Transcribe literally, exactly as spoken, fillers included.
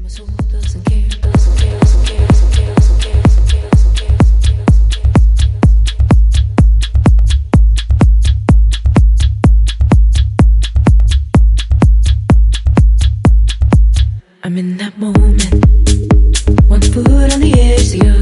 I'm in that moment, one foot on the edge, the